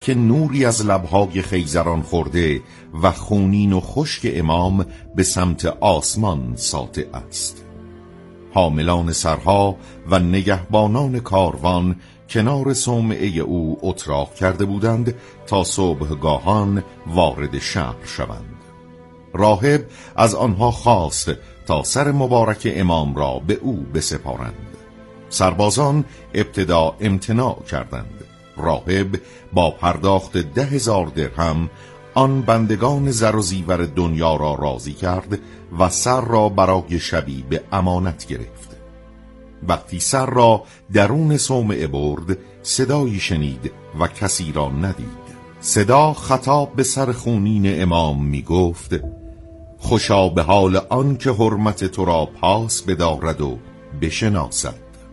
که نوری از لبهای خیزران خورده و خونین و خشک امام به سمت آسمان ساطع است. حاملان سرها و نگهبانان کاروان کنار صومعه او اتراق کرده بودند تا صبحگاهان وارد شهر شوند. راهب از آنها خواست تا سر مبارک امام را به او بسپارند. سربازان ابتدا امتناع کردند. راهب با پرداخت 10,000 درهم آن بندگان زر و زیور دنیا را راضی کرد و سر را برای شبی به امانت گرفت. وقتی سر را درون صومعه برد، صدایی شنید و کسی را ندید. صدا خطاب به سر خونین امام می گفت: خوشا به حال آن که حرمت تو را پاس بدارد و بشناسد.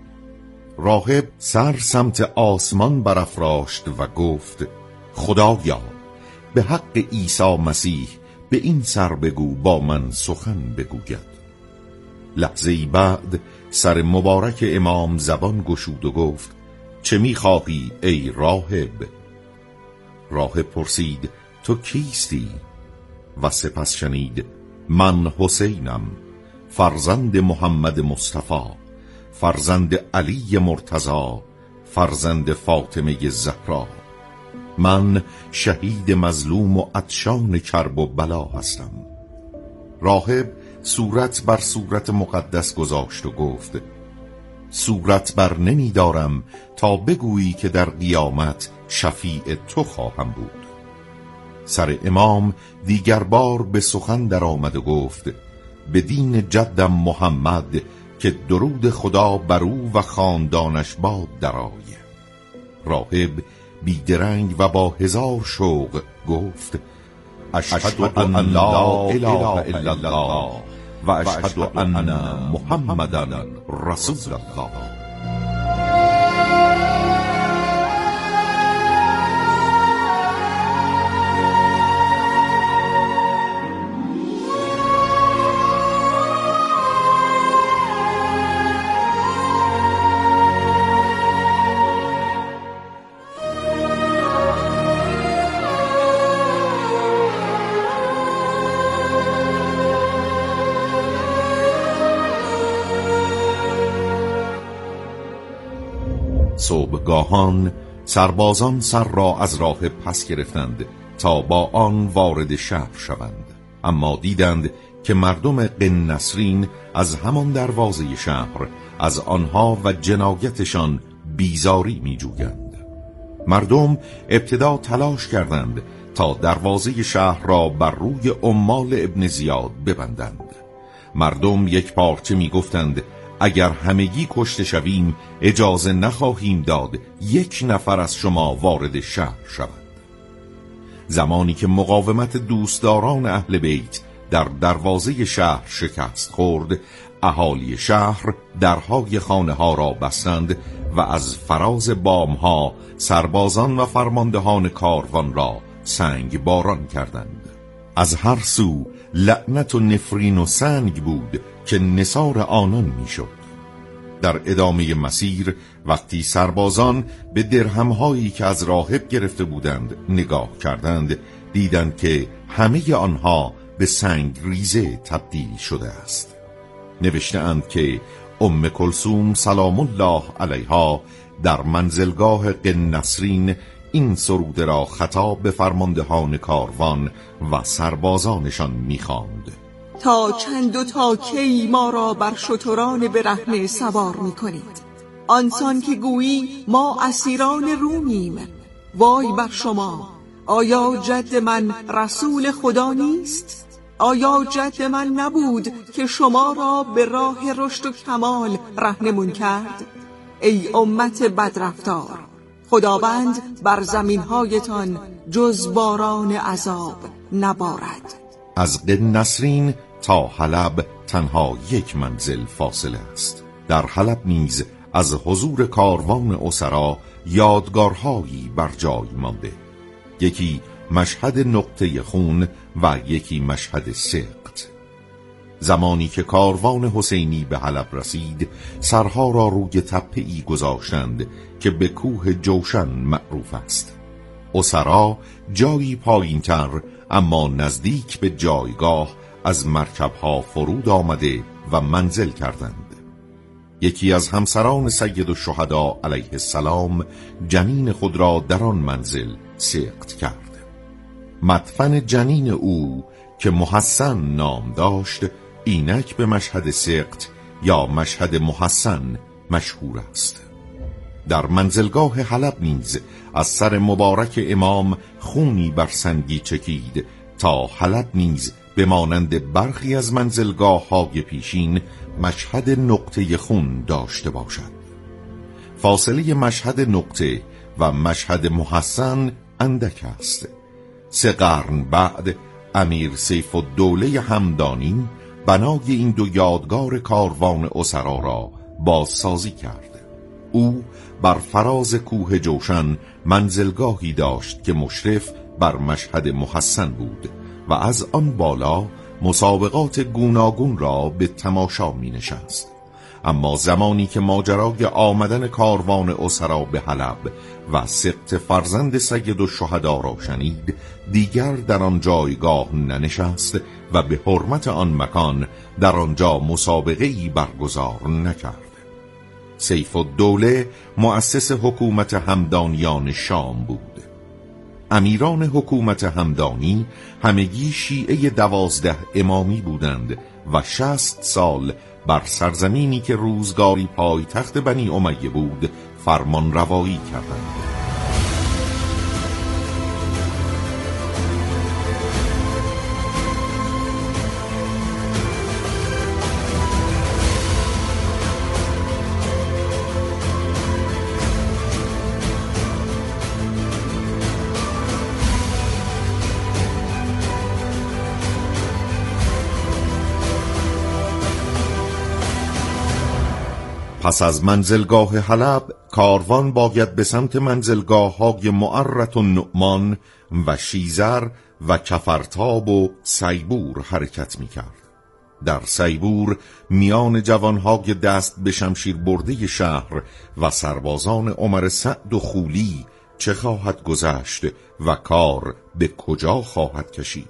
راهب سر سمت آسمان برافراشت و گفت: خدایا، به حق عیسی مسیح به این سر بگو با من سخن بگوید. لحظه‌ای بعد سر مبارک امام زبان گشود و گفت: چه می‌خواهی ای راهب؟ راهب پرسید: تو کیستی؟ و سپس شنید: من حسینم، فرزند محمد مصطفی، فرزند علی مرتضی، فرزند فاطمه زهرا. من شهید مظلوم و عطشان کرب و بلا هستم. راهب صورت بر صورت مقدس گذاشت و گفت: صورت بر نمی دارم تا بگویی که در قیامت شفیع تو خواهم بود. سر امام دیگر بار به سخن در آمد و گفت: به دین جدم محمد که درود خدا بر او و خاندانش باد درآی. راهب بیدرنگ و با 1000 شوق گفت: اشهد ان لا اله الا الله و اشهد ان محمدن رسول الله. صبحگاهان سربازان سر را از راه پس گرفتند تا با آن وارد شهر شوند، اما دیدند که مردم قنسرین از همان دروازه شهر از آنها و جنایتشان بیزاری می جویند. مردم ابتدا تلاش کردند تا دروازه شهر را بر روی عمال ابن زیاد ببندند. مردم یک پارچه می گفتند: اگر همگی کشته شویم اجازه نخواهیم داد 1 نفر از شما وارد شهر شود. زمانی که مقاومت دوستداران اهل بیت در دروازه شهر شکست خورد، اهالی شهر درهای خانه ها را بستند و از فراز بام ها سربازان و فرماندهان کاروان را سنگ باران کردند. از هر سو لعنت و نفرین و سنگ بود که نثار آنان میشد. در ادامه مسیر وقتی سربازان به درهم‌هایی که از راهب گرفته بودند نگاه کردند، دیدند که همه آنها به سنگ ریزه تبدیل شده است. نوشته اند که ام کلثوم سلام الله علیها در منزلگاه قنسرین این سرود را خطاب به فرماندهان کاروان و سربازانشان می‌خواند: تا چند و تا کی ما را بر شتران برهنه سوار می‌کنید؟ آنسان که گویی ما اسیران رومیم. وای بر شما! آیا جد من رسول خدا نیست؟ آیا جد من نبود که شما را به راه رشد و کمال رهنمون کرد؟ ای امت بدرفتار، خداوند بر زمینهایتان جز باران عذاب نبارد. از قنسرین تا حلب تنها 1 منزل فاصله است. در حلب نیز از حضور کاروان اسرا یادگارهایی بر جای مانده، یکی مشهد نقطه خون و یکی مشهد سقط. زمانی که کاروان حسینی به حلب رسید، سرها را روی تپه‌ای گذاشتند که به کوه جوشن معروف است. اسرا جایی پایین‌تر اما نزدیک به جایگاه از مرکبها فرود آمده و منزل کردند. یکی از همسران سید الشهدا علیه السلام جنین خود را در آن منزل سقط کرد. مدفن جنین او که محسن نام داشت اینک به مشهد سقط یا مشهد محسن مشهور است. در منزلگاه حلب نیز از سر مبارک امام خونی بر سنگی چکید تا حلب نیز به مانند برخی از منزلگاه های پیشین مشهد نقطه خون داشته باشد. فاصله مشهد نقطه و مشهد محسن اندک است. 3 قرن بعد امیر سیف الدوله همدانی بنای این دو یادگار کاروان اسرا را بازسازی کرد. او بر فراز کوه جوشن منزلگاهی داشت که مشرف بر مشهد محسن بود و از آن بالا مسابقات گوناگون را به تماشا می نشست. اما زمانی که ماجرای آمدن کاروان اسرا به حلب و سقط فرزند سید الشهدا را شنید، دیگر در آن جایگاه ننشست و به حرمت آن مکان در آنجا مسابقه‌ای برگزار نکرد. سیف الدوله مؤسس حکومت همدانیان شام بود. امیران حکومت همدانی همگی شیعه 12 امامی بودند و 60 سال بر سرزمینی که روزگاری پایتخت بنی امیه بود فرمان روایی کردند. پس از منزلگاه حلب کاروان باید به سمت منزلگاه های معرة النعمان و شیزر و کفرتاب و سیبور حرکت می کرد. در سیبور میان جوانهای دست به شمشیر برده شهر و سربازان عمر سعد و خولی چه خواهد گذشت و کار به کجا خواهد کشید؟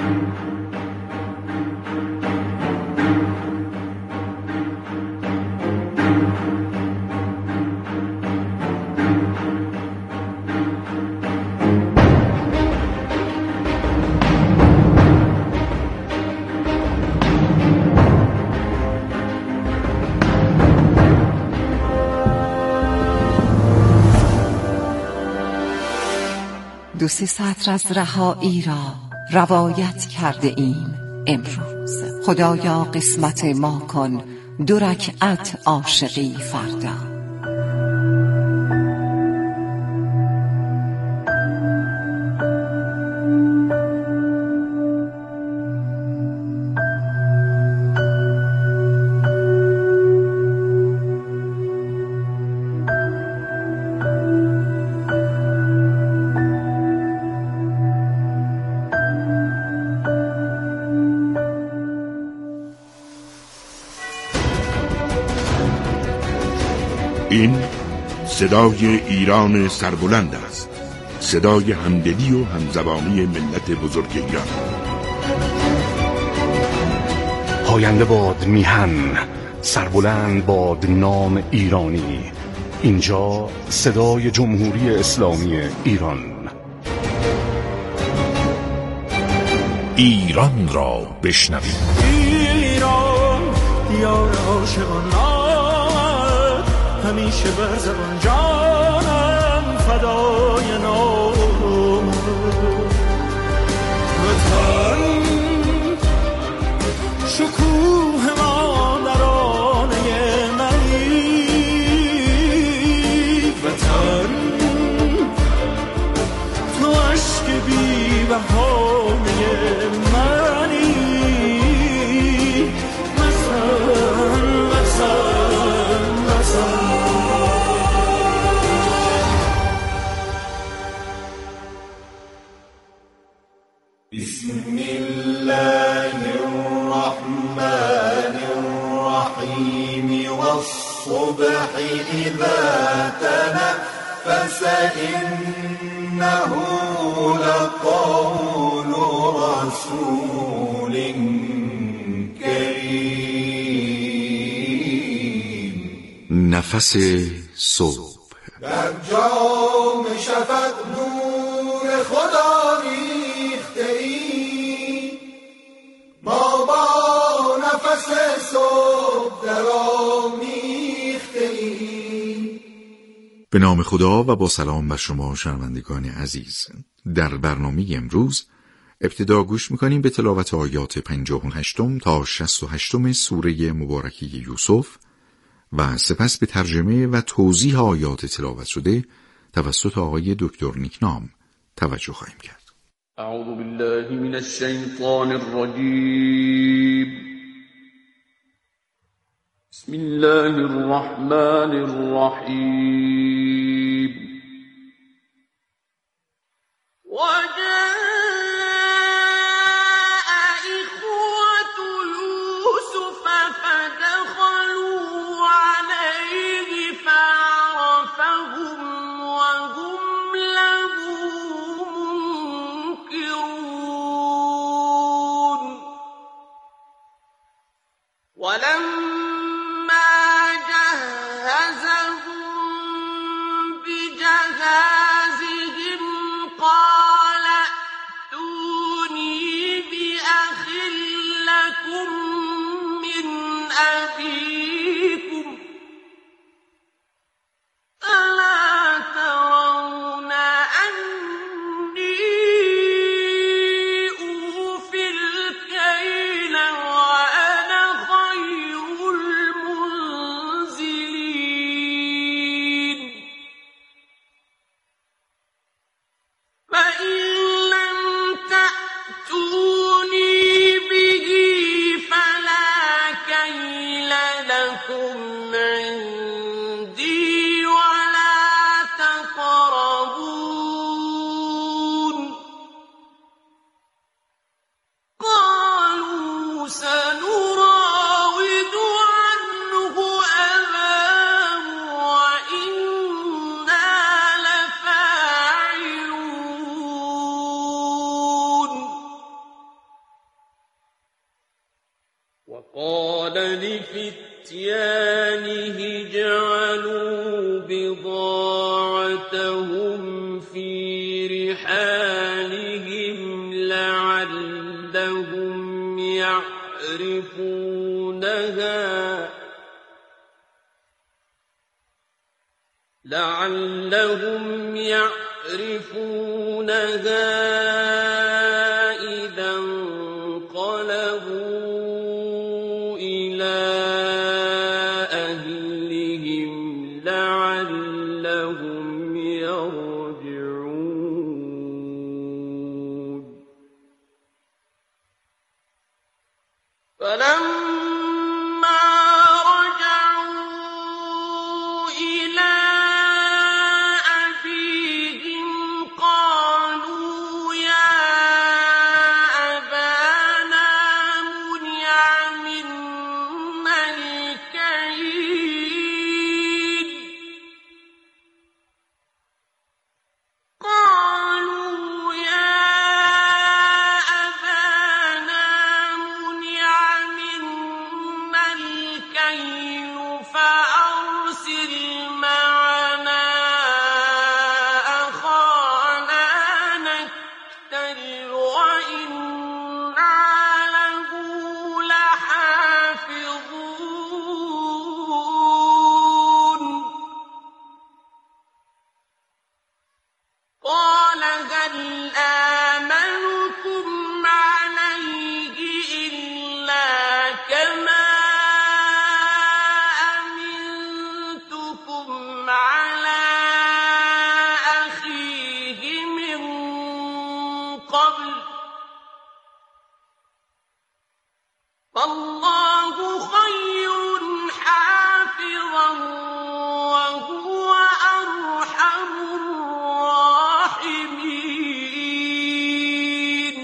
دو سه سطر از رهایی را روایت کرده ایم امروز. خدایا قسمت ما کن 2 رکعت عاشقی فردا. این صدای ایران سربلند است، صدای همدلی و همزبانی ملت بزرگ ایران. پاینده باد میهن، سربلند باد نام ایرانی. اینجا صدای جمهوری اسلامی ایران. ایران را بشنوید. ایران دیار عاشقان، همیشه بر زبان جانم فدای نام. وطن شکوه ما نرانه منی، وطن تو عشق بی بهانه منی. بسم الله الرحمن الرحيم والصبح إذا تنفس إنه إنه لقول رسول کریم. نفس صبح. در جام شفق نور خدا ریخته ایم، ما با نفس صبح در آمیخته ایم. به نام خدا و با سلام بر شما شنوندگان عزیز. در برنامه امروز ابتدا گوش میکنیم به تلاوت آیات 58 تا 68 سوره مبارکه یوسف و سپس به ترجمه و توضیح آیات تلاوت شده توسط آقای دکتر نیکنام توجه خواهیم کرد. اعوذ بالله من الشیطان الرجیم. بسم الله الرحمن الرحیم. وقال لفتيانه اجعلوا بضاعتهم في رحالهم لعلهم يعرفونها إذا انقلبوا إلى أهلهم لعلهم يرجعون. فلما رجعوا إلى أبيهم قالوا يا أبانا منع منا الكيل. قالوا يا أبانا منع منا الكيل فأرسل معنا أخانا نكتل وإنا له لحافظون. قال هل آمنكم عليه إلا كما أمنتكم على أخيه من قبل فالله خير حافظا وهو أرحم الراحمين.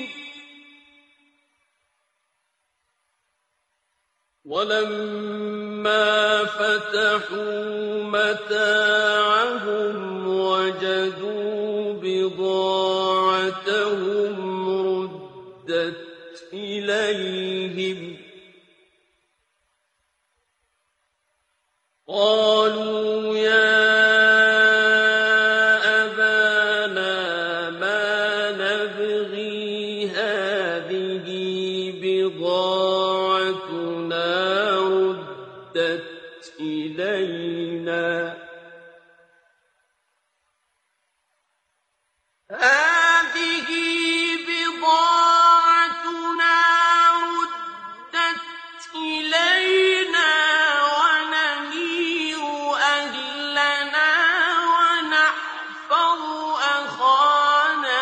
ولما فتحوا متاعهم وجدوا بضاعتهم ردت إليهم قالوا يا أبانا ما نبغي هذه بضاعتنا ردت إلينا هذه بضاعتنا ردت إلينا ونمير أهلنا ونحفظ أخانا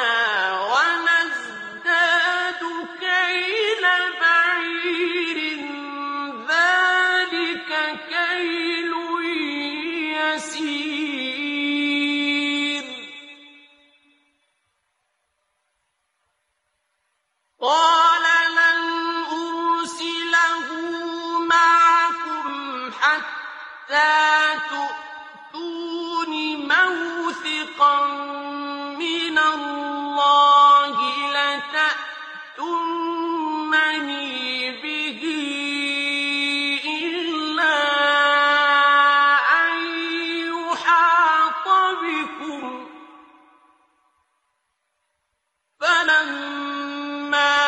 ونزداد كيل بعير ذلك كيل يسير قال لن أرسله معكم حتى تؤتون موثقا من الله لتأتونني به إلا أن يحاط بكم فلما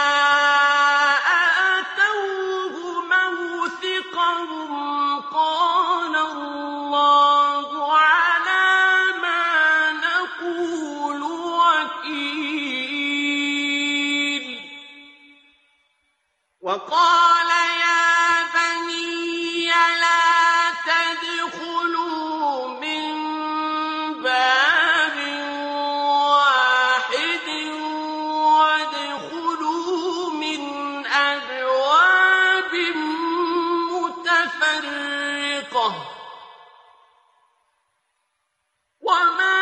آتوه موثقهم قال الله على ما نقول وكيل وقال يا بني لا تدخلوا من باب واحد وادخلوا من أبواب متفرقة وما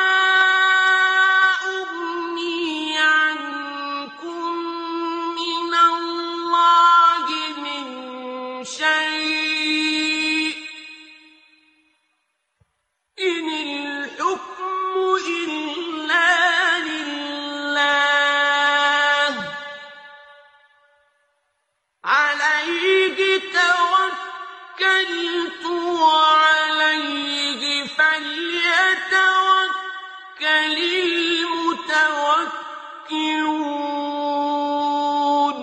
أغني عنكم من الله من شيء إن الحكم إلا لله عليه توكلت وعليه فليتوكل المتوكلون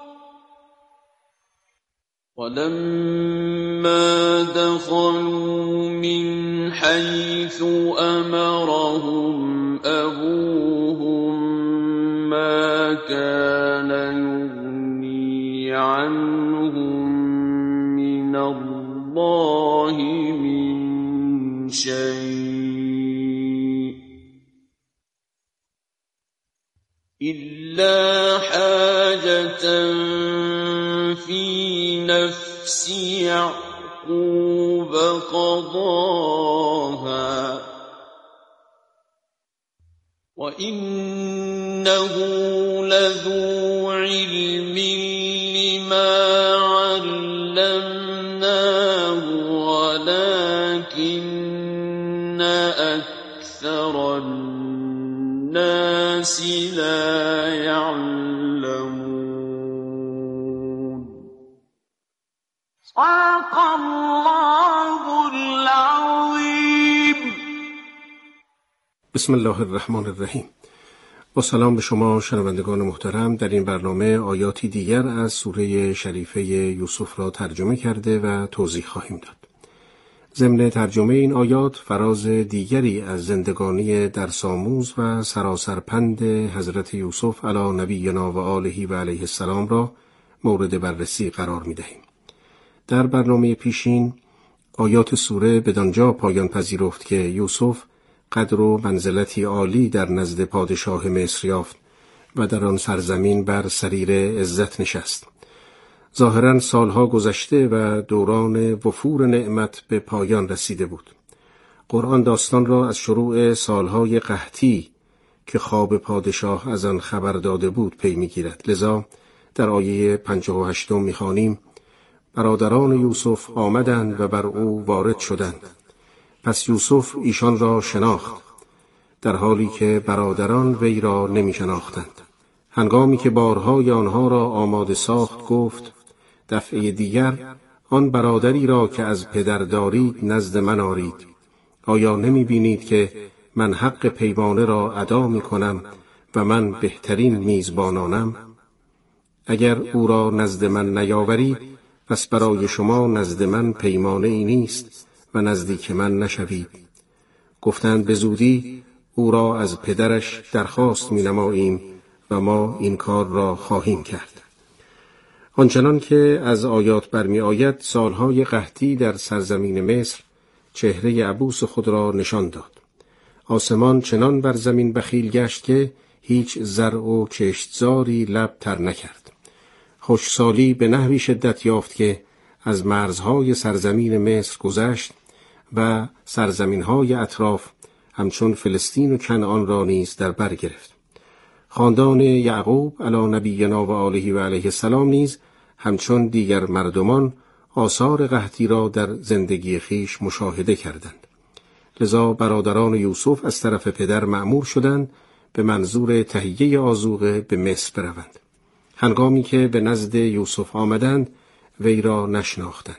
ولما دخلوا من حيث أمرهم أبوهم ما كان يغني عنهم من الله من شيء إلا حاجة في نفس يعقوب قضاها وإنه لذو علم لما علمناه ولكن أكثر الناس لا يعلمون صدق الله العظيم. بسم الله الرحمن الرحیم. با سلام به شما شنوندگان محترم، در این برنامه آیاتی دیگر از سوره شریفه یوسف را ترجمه کرده و توضیح خواهیم داد. ضمن ترجمه این آیات فراز دیگری از زندگانی درس‌آموز و سراسرپند حضرت یوسف علی نبینا و آله و علیه السلام را مورد بررسی قرار می‌دهیم. در برنامه پیشین آیات سوره بدانجا پایان پذیرفت که یوسف قدر و منزلتی عالی در نزد پادشاه مصر یافت و در آن سرزمین بر سریر عزت نشست. ظاهراً سالها گذشته و دوران وفور نعمت به پایان رسیده بود. قرآن داستان را از شروع سالهای قحطی که خواب پادشاه از آن خبر داده بود پی می‌گیرد. لذا در آیه 58 می‌خوانیم: برادران یوسف آمدند و بر او وارد شدند. پس یوسف ایشان را شناخت. در حالی که برادران وی را نمی شناختند. هنگامی که بارهای آنها را آماده ساخت گفت: دفعه دیگر آن برادری را که از پدر دارید نزد من آرید. آیا نمی بینید که من حق پیمانه را ادا می کنم و من بهترین میزبانانم؟ اگر او را نزد من نیاورید، پس برای شما نزد من پیمانه ای نیست و نزدیک من نشوید. گفتند به زودی او را از پدرش درخواست می نماییم و ما این کار را خواهیم کرد. آنچنان که از آیات برمی آید، سالهای قحطی در سرزمین مصر چهره عبوس خود را نشان داد. آسمان چنان بر زمین بخیل گشت که هیچ زرع و کشتزاری لب تر نکرد. خشکسالی به نحوی شدت یافت که از مرزهای سرزمین مصر گذشت و سرزمینهای اطراف همچون فلسطین و کنعان را نیز در بر گرفت. خاندان یعقوب علی نبینا و آله و علیه السلام نیز همچون دیگر مردمان آثار قحطی را در زندگی خیش مشاهده کردند. لذا برادران یوسف از طرف پدر مأمور شدند به منظور تهیه آذوقه به مصر بروند. هنگامی که به نزد یوسف آمدند وی را نشناختند.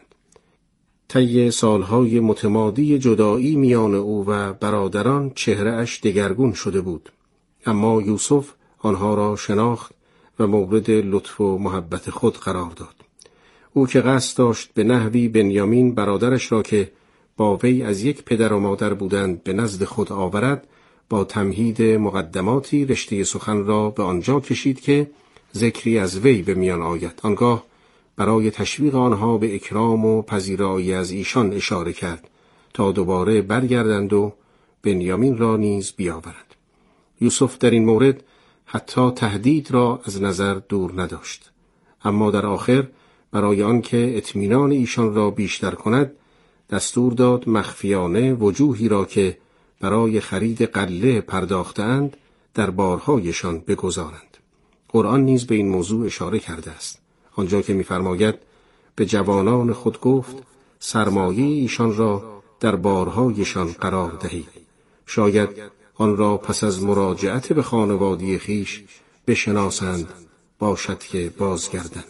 طی سالهای متمادی جدایی میان او و برادران چهره‌اش دگرگون شده بود، اما یوسف آنها را شناخت و مورد لطف و محبت خود قرار داد. او که قصد داشت به نحوی بنیامین برادرش را که با وی از یک پدر و مادر بودند به نزد خود آورد، با تمهید مقدماتی رشته سخن را به آنجا کشید که ذکری از وی به میان آید. آنگاه برای تشویق آنها به اکرام و پذیرایی از ایشان اشاره کرد تا دوباره برگردند و بنیامین را نیز بیاورند. یوسف در این مورد حتی تهدید را از نظر دور نداشت، اما در آخر برای آنکه اطمینان ایشان را بیشتر کند دستور داد مخفیانه وجوهی را که برای خرید غله پرداختند در بارهایشان بگذارند. قرآن نیز به این موضوع اشاره کرده است، آنجا که می‌فرماید به جوانان خود گفت سرمایه ایشان را در بارهایشان قرار دهید، شاید آن را پس از مراجعت به خانواده خیش بشناسند، باشد که بازگردند.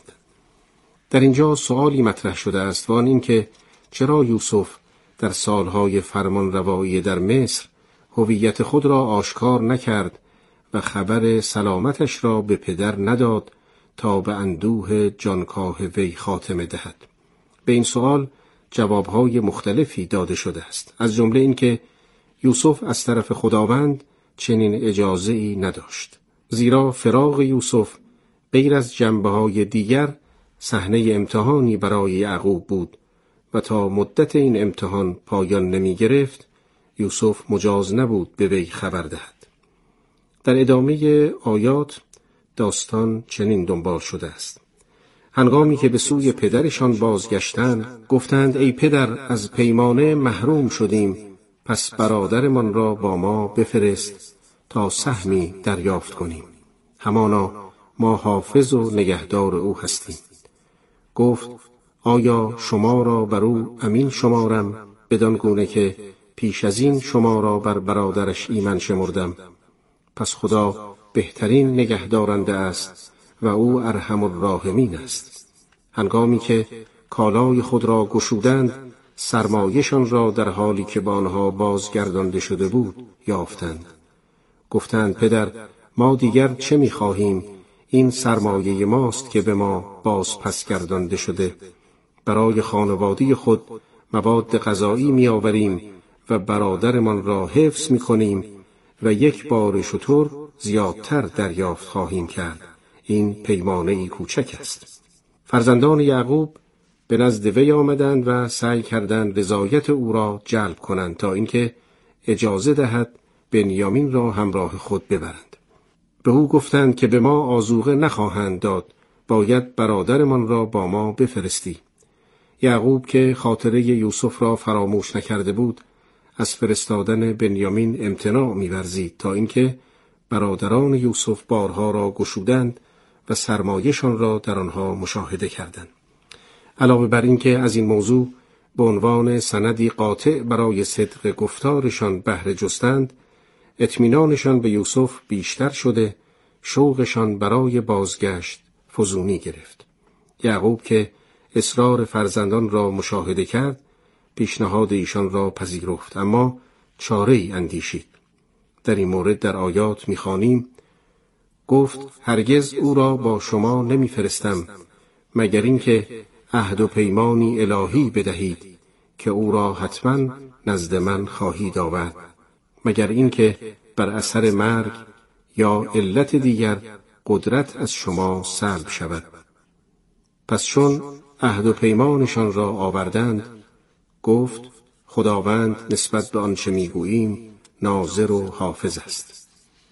در اینجا سؤالی مطرح شده است و آن این که چرا یوسف در سالهای فرمان روایی در مصر هویت خود را آشکار نکرد و خبر سلامتش را به پدر نداد تا به اندوه جانکاه وی خاتمه دهد. به این سؤال جوابهای مختلفی داده شده است، از جمله این که یوسف از طرف خداوند چنین اجازه‌ای نداشت، زیرا فراق یوسف غیر از جنبه‌های دیگر صحنه امتحانی برای یعقوب بود و تا مدت این امتحان پایان نمی گرفت یوسف مجاز نبود به وی خبر دهد. در ادامه آیات داستان چنین دنبال شده است: هنگامی که به سوی پدرشان بازگشتند گفتند ای پدر، از پیمانه محروم شدیم، پس برادرمان را با ما بفرست تا سهمی دریافت کنیم، همانا ما حافظ و نگهدار او هستیم. گفت آیا شما را بر او امین شمارم بدان گونه که پیش از این شما را بر برادرش ایمن شمردم؟ پس خدا بهترین نگهدارنده است و او ارحم الراحمین است. هنگامی که کالای خود را گشودند سرمایه‌شان را در حالی که با آنها بازگردانده شده بود یافتند. گفتند پدر، ما دیگر چه می‌خواهیم؟ این سرمایه ماست که به ما باز پس گردانده شده. برای خانواده خود مواد غذایی می‌آوریم و برادرمان را حفظ می‌کنیم و یک بار شتر زیادتر دریافت خواهیم کرد. این پیمانه‌ای کوچک است. فرزندان یعقوب به نزد وی آمدند و سعی کردند رضایت او را جلب کنند تا اینکه اجازه دهد بنیامین را همراه خود ببرند. به او گفتند که به ما آذوقه نخواهند داد، باید برادرمان را با ما بفرستی. یعقوب که خاطره یوسف را فراموش نکرده بود از فرستادن بنیامین امتناع می‌ورزید تا اینکه برادران یوسف بارها را گشودند و سرمایه‌شان را در آنها مشاهده کردند. علاوه بر این که از این موضوع به عنوان سندی قاطع برای صدق گفتارشان بهره جستند، اطمینانشان به یوسف بیشتر شده، شوقشان برای بازگشت فزونی گرفت. یعقوب که اصرار فرزندان را مشاهده کرد، پیشنهاد ایشان را پذیرفت، اما چاره‌ای اندیشید. در این مورد در آیات می‌خوانیم: گفت هرگز او را با شما نمی‌فرستم مگر اینکه عهد و پیمانی الهی بدهید که او را حتما نزد من خواهید آورد، مگر اینکه بر اثر مرگ یا علت دیگر قدرت از شما سلب شود. پس چون عهد و پیمانشان را آوردند، گفت خداوند نسبت به آنچه میگوییم ناظر و حافظ است.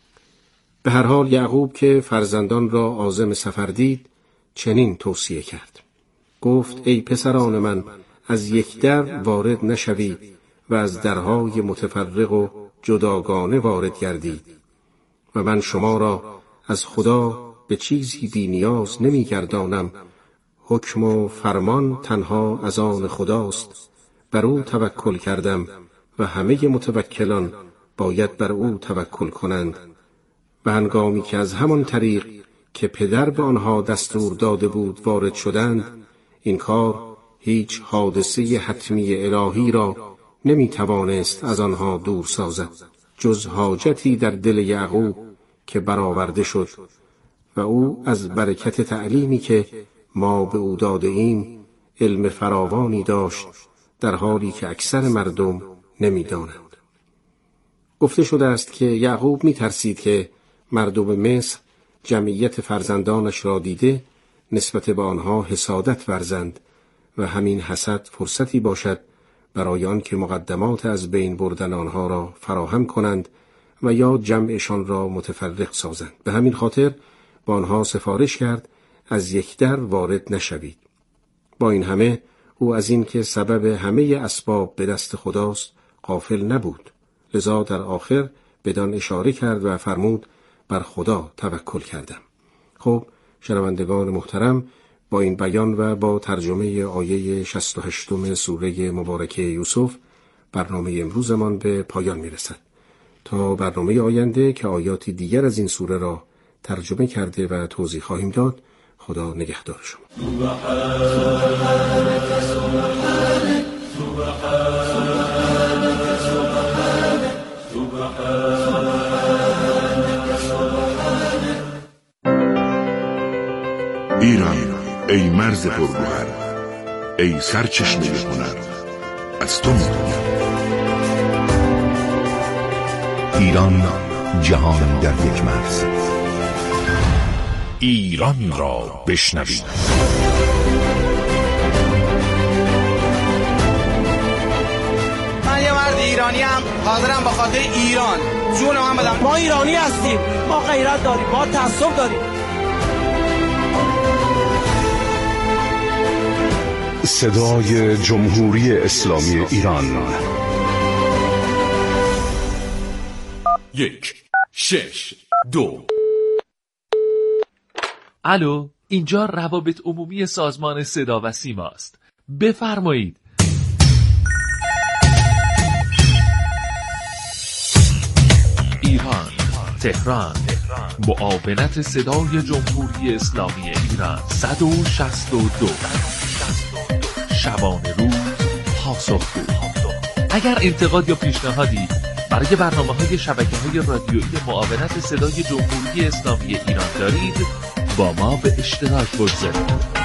به هر حال یعقوب که فرزندان را عازم سفر دید، چنین توصیه کرد: گفت ای پسران من، از یک در وارد نشوید و از درهای متفرق و جداگانه وارد گردید و من شما را از خدا به چیزی بی نیاز نمی گردانم. حکم و فرمان تنها از آن خداست، بر او توکل کردم و همه متوکلان باید بر او توکل کنند. و هنگامی که از همان طریق که پدر به آنها دستور داده بود وارد شدند، این کار هیچ حادثه حتمی الهی را نمی توانست از آنها دور سازد، جز حاجتی در دل یعقوب که برآورده شد و او از برکت تعلیمی که ما به او داده ایم علم فراوانی داشت، در حالی که اکثر مردم نمی دانند. گفته شده است که یعقوب می ترسید که مردم مصر جمعیت فرزندانش را دیده نسبت به آنها حسادت ورزند و همین حسد فرصتی باشد برای آن که مقدمات از بین بردن آنها را فراهم کنند و یا جمعشان را متفرق سازند. به همین خاطر با آنها سفارش کرد از یک در وارد نشوید. با این همه او از این که سبب همه اسباب به دست خداست غافل نبود، لذا در آخر بدان اشاره کرد و فرمود بر خدا توکل کردم. خب شنوندگان محترم، با این بیان و با ترجمه آیه 68 سوره مبارکه یوسف برنامه امروزمان به پایان میرسد. تا برنامه آینده که آیاتی دیگر از این سوره را ترجمه کرده و توضیح خواهیم داد، خدا نگهدار شما. ایران ای مرز پرگوهر، ای سرچشمه هنر، از تو می‌گویم. ایران جهان در یک مرز. ایران را بشنوید. من یه مرد ایرانی ام، حاضرم به خاطر ایران جون من بدم. ما ایرانی هستیم، ما غیرت داریم، ما تعصب داریم. صدای جمهوری اسلامی ایران. 1 6 2. الو، اینجا روابط عمومی سازمان صدا و سیما است. بفرمایید. ایران، تهران، معاونت صدای جمهوری اسلامی ایران 162. شبانه روز پاسخگو. اگر انتقاد یا پیشنهادی برای برنامه‌های شبکه‌های رادیویی معاونت صدای جمهوری اسلامی ایران دارید، با ما به اشتراک بگذارید.